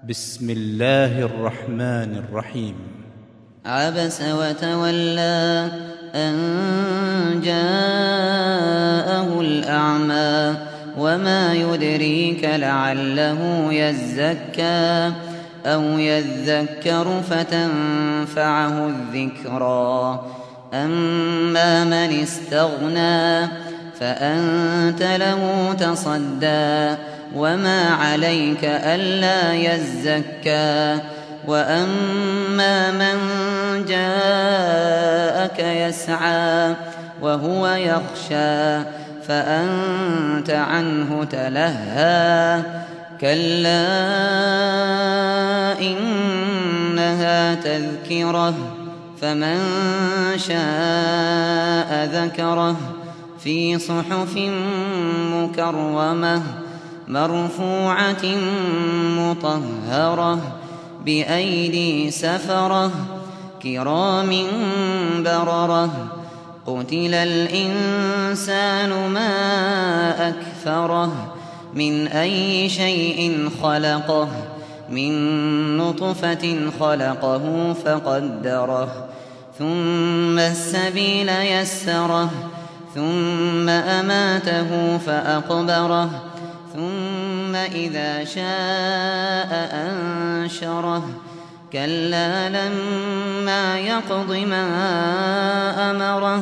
بسم الله الرحمن الرحيم. عبس وتولى أن جاءه الأعمى وما يدريك لعله يزكى أو يذكر فتنفعه الذكرى. أما من استغنى فأنت له تصدى وما عليك ألا يزكى. وأما من جاءك يسعى وهو يخشى فأنت عنه تلهى. كلا إنها تذكرة فمن شاء ذكره في صحف مكرمة مرفوعة مطهرة بأيدي سفرة كرام بررة. قتل الإنسان ما أكفره من أي شيء خلقه من نطفة خلقه فقدره ثم السبيل يسره ثم أماته فأقبره ثم إذا شاء أنشره. كلا لما يقض ما أمره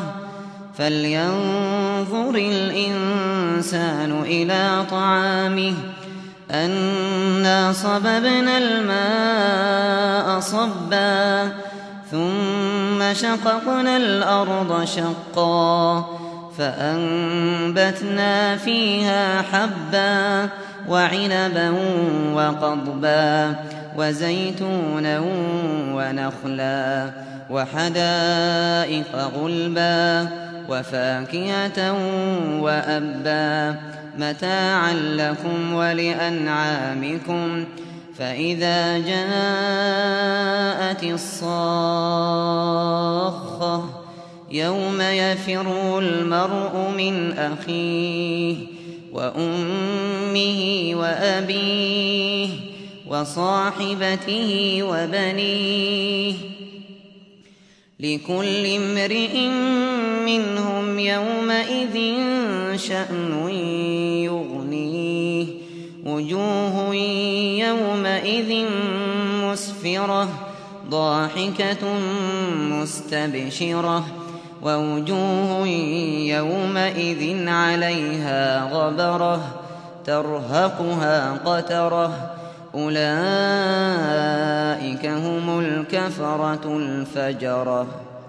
فلينظر الإنسان إلى طعامه أنا صببنا الماء صبا ثم شققنا الأرض شقا فأنبتنا فيها حبا وعنبا وقضبا وزيتونا ونخلا وحدائق غلبا وفاكهة وأبا متاعا لكم ولأنعامكم. فإذا جاءت الصاخة يوم يفر المرء من أخيه وأمه وأبيه وصاحبته وبنيه لكل امرئ منهم يومئذ شأن يغنيه. وجوه يومئذ مسفرة ضاحكة مستبشرة ووجوه يومئذ عليها غبرة ترهقها قترة. أولئك هم الكفرة الفجرة.